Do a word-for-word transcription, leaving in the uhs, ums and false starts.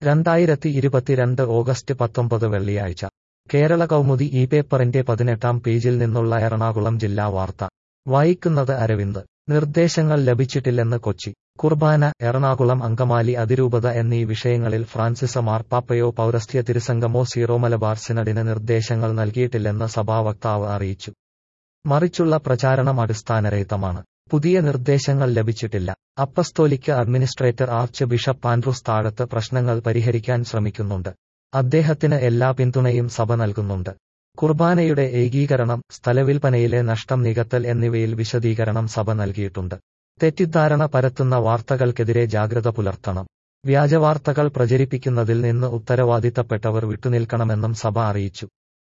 രണ്ടായിരത്തി ഇരുപത്തിരണ്ട് ഓഗസ്റ്റ് പത്തൊമ്പത് വെള്ളിയാഴ്ച കേരള കൗമുദി ഈ പേപ്പറിന്റെ പതിനെട്ടാം പേജിൽ നിന്നുള്ള എറണാകുളം ജില്ലാ വാർത്ത വായിക്കുന്നത് അരവിന്ദ്. നിർദ്ദേശങ്ങൾ ലഭിച്ചിട്ടില്ലെന്ന് കൊച്ചി. കുർബാന, എറണാകുളം അങ്കമാലി അതിരൂപത എന്നീ വിഷയങ്ങളിൽ ഫ്രാൻസിസ് മാർപ്പാപ്പയോ പൗരസ്ത്യ തിരുസംഘമോ സീറോ മലബാർ സിനഡിന് നിർദ്ദേശങ്ങൾ നൽകിയിട്ടില്ലെന്ന് സഭാവക്താവ് അറിയിച്ചു. മറിച്ചുള്ള പ്രചാരണം അടിസ്ഥാനരഹിതമാണ്. പുതിയ നിർദ്ദേശങ്ങൾ ലഭിച്ചിട്ടില്ല. Apostolic administrator archbishop Andrews Thazhath പ്രശ്നങ്ങൾ പരിഹരിക്കാൻ ശ്രമിക്കുന്നുണ്ട്. അദ്ദേഹത്തിന് എല്ലാ പിന്തുണയും സഭ നൽകുന്നുണ്ട്. കുർബാനയുടെ ഏകീകരണം, സ്ഥലവിൽപ്പനയിലെ നഷ്ടം നികത്തൽ എന്നിവയിൽ വിശദീകരണം സഭ നൽകിയിട്ടുണ്ട്. തെറ്റിദ്ധാരണ പരത്തുന്ന വാർത്തകൾക്കെതിരെ ജാഗ്രത പുലർത്തണം. വ്യാജവാർത്തകൾ പ്രചരിപ്പിക്കുന്നതിൽ നിന്ന് ഉത്തരവാദിത്തപ്പെട്ടവർ വിട്ടുനിൽക്കണമെന്നും സഭ അറിയിച്ചു.